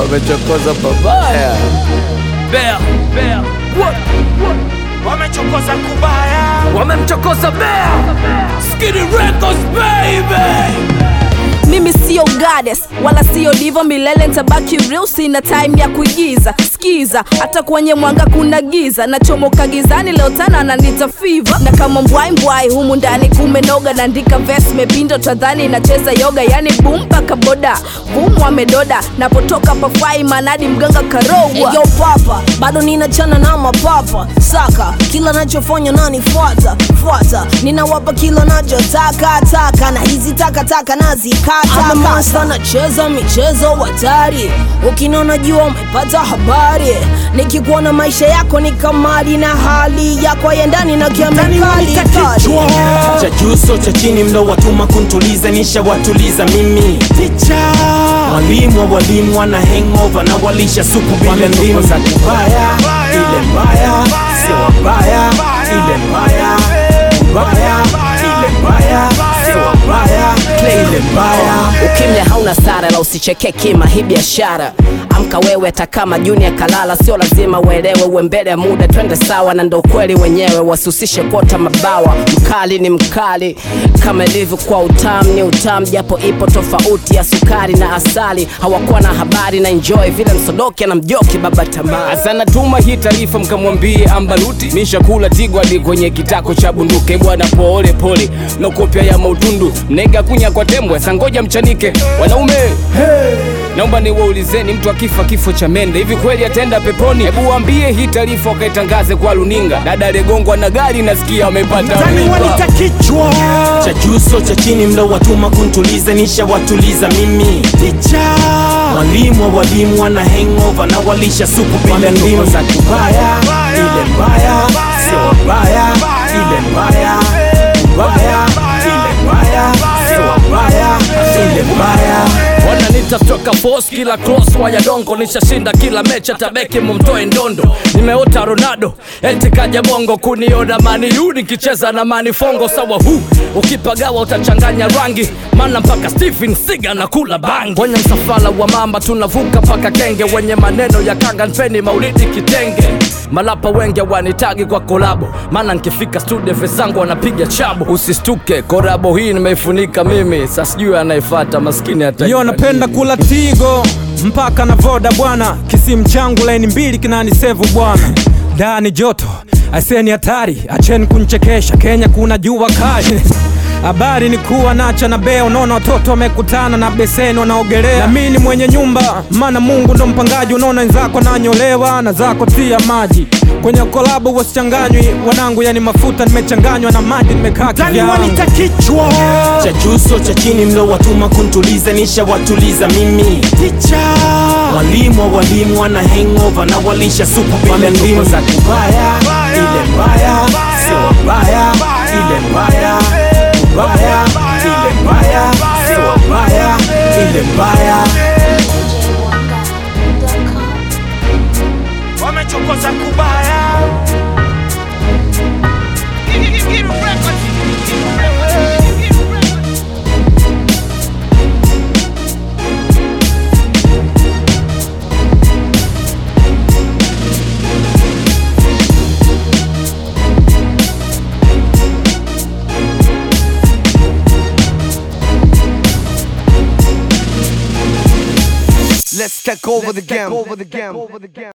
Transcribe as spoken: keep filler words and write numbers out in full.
wamechokoza babaya. Bea, Bea, what, what? Wamechokoza kubaya, wamemchokoza Bea. Skitty Records baby. Mimi sio goddess, wala sio divo, milele nitabaki real, sina time ya kuigiza. Skiza, hata kwenye mwanga kuna giza, nachomoka gizani leo tana ananita fever. Na kama mbwai mbwai humu ndani kumenoga, naandika verse mepindo tadhani nacheza yoga. Yani boom paka boda, boom wamedoda, napotoka pafai manadi mganga karowa. Hey yo papa, bado ninachana na mapapa. Saka, kila nachofanya nani fuata, fuata. Ninawapa kila nachotaka, taka. Na hizi taka taka nazikata. I'm a monster, nacheza michezo hatari. Ukinona jua umepata habari. Nikikuona maisha yako ni kamari, na hali yako ya ndani na kiamekali. Cha juu so cha chini mdo watuma kuntuliza, nisha watuliza mimi. Teacher, walimu wa walimu wana hangover na walisha supu bila ndimu. Za kubaya, ile mbaya, sio mbaya, ile mbaya, mbaya, ile mbaya, sio mbaya, ile mbaya. Ukimya hauna sara, la usicheke kima hii biashara. Amka wewe hata kama junior kalala, sio lazima uelewe, uwe mbele ya muda, twende sawa. Na ndo kweli wenyewe wasusishe kuota mabawa. Mkali ni mkali, kama ilivyo kwa utamu ni utamu, japo ipo tofauti ya sukari na asali. Hawakuwa na habari na enjoy vile msodoki na mjoki baba tamaa. Asana tuma hii taarifa mkamwambie Ambaluti, nisha kula tigwa di kwenye kitako cha bunduke. Bwana pole pole, no kopia ya mautundu, mnega kunya kwa tembwe, sangoja mchanike. Wanaume, hey, naomba niwaulizeni, mtu akifa kifo cha mende, hivi kweli atenda peponi? Hebu waambie hii taarifa wakaitangaze kwa luninga. Dada alegongwa na gari nasikia amepata mimba. Kichwa cha juu so cha chini mdo watuma kuntuliza, nisha watuliza mimi. Teacher, walimu wa walimu wana hangover na walisha supu bila ndimu. Za kubaya, ile mbaya, sio mbaya, ile mbaya, mbaya, ile mbaya, sio mbaya, ile mbaya. Wananita stroka force kila cross waya dongo, nishashinda kila mecha tabeki mumtoe ndondo. Nimeota Ronaldo, eti kaja bongo kuniona mani uni kicheza na mani fongo. Sawa huu, ukipagawa utachanganya rangi, mana mpaka Stephen Siga na kula bangi. Kwenye msafala wa mamba tunavuka paka kenge, wenye maneno ya kanga npeni maulidi kitenge. Malapa wenge wanitagi kwa kolabo, mana nkifika studio fesangu wanapiga chabo. Usistuke, korabo hii nimeifunika mimi, sasijui anaifata maskini hata. Yo napenda kula tigo, mpaka na voda bwana. Kisimu changu laini mbili kinani sevu bwana. Dani joto, aseni hatari, acheni kunchekesha, Kenya kuna jua kali. Habari ni kuwa nacha na Bea, unaona watoto wamekutana na beseni wanaogelea. Na mimi mwenye nyumba, maana Mungu ndo mpangaji. Unaona wenzako nanyolewa na zako tia maji. Kwenye kolabo wasichanganywi wanangu, yani mafuta nimechanganywa na maji, nimekaa kivyangu. Kichwa cha juu so cha chini mdo watuma kuntuliza, nisha watuliza mimi. Teacher, walimu wa walimu wana hangover na walisha supu bila ndimu. Za kubaya, ile mbaya, sio mbaya, ile mbaya, mbaya, ile mbaya, sio mbaya, ile mbaya. Wamechokoza kubaya. Let's take over the game.